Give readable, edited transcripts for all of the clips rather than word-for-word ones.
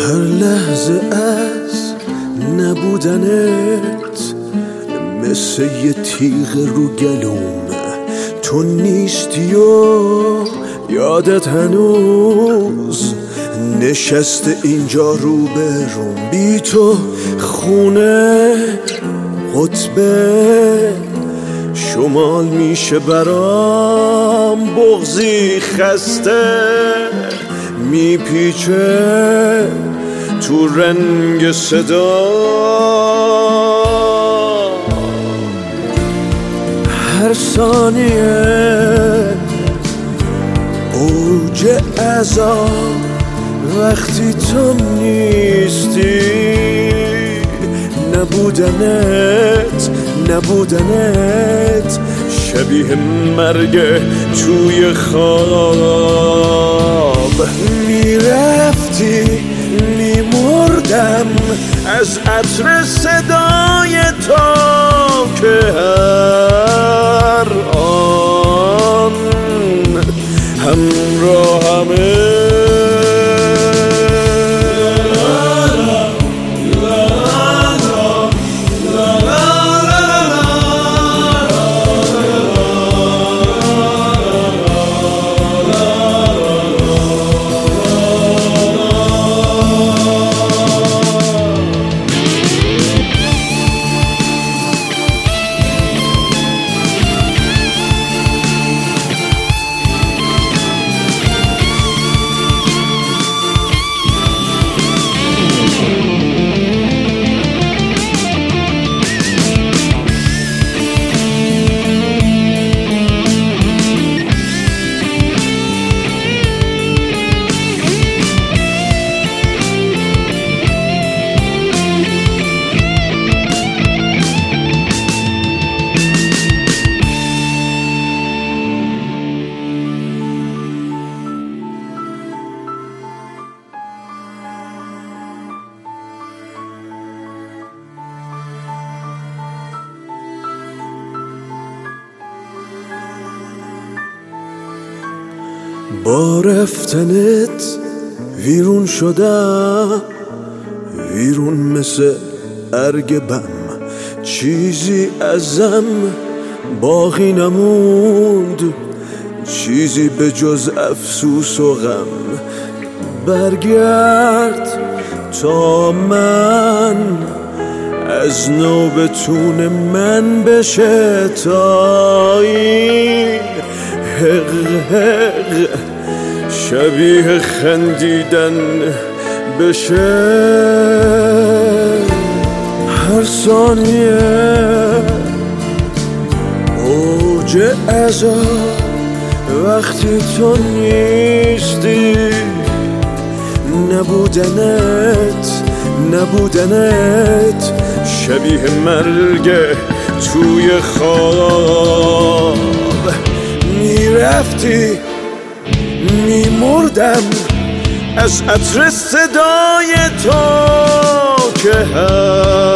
هر لحظه از نبودنت مثل یه تیغ رو گلوم، تو نیستی و یادت هنوز نشسته اینجا رو به روم. بی تو خونه قطبه شمال میشه برام، بغضی خسته میپیچه تو رنگ صدا. هر ثانیه اوج عذاب وقتی تو نیستی، نبودنت شبیه مرگ توی خواب. میرفتی میمردم از عطر صدای تو که هر آن همراهمه. با رفتنت ویرون شدم، ویرون مثل ارگ بم، چیزی ازم باقی نموند، چیزی به جز افسوس و غم. برگرد تا من از نو بتونه من بشه، تا این حق شبیه خندیدن بشه. هر ثانیه اوج عذاب وقتی تو نیستی، نبودنت شبیه مرگ توی خواب. میرفتی میمردم از عطر صدای تو که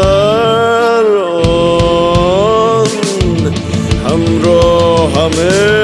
هر آن همراهمه.